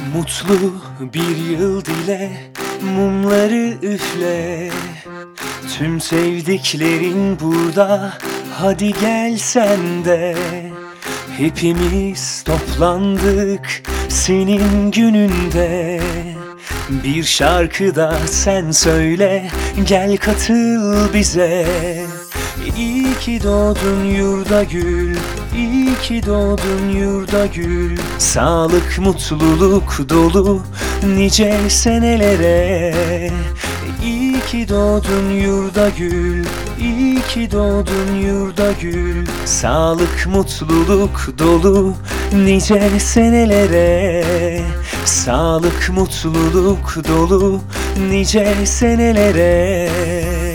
Mutlu bir yıl dile, mumları üfle. Tüm sevdiklerin burada, hadi gel sen de. Hepimiz toplandık senin gününde. Bir şarkı da sen söyle, gel katıl bize. İyi ki doğdun yurda gül, iyi ki doğdun yurda gül. Sağlık, mutluluk dolu nice senelere. İyi ki doğdun yurda gül, iyi ki doğdun yurda gül. Sağlık, mutluluk dolu nice senelere. Sağlık, mutluluk dolu nice senelere.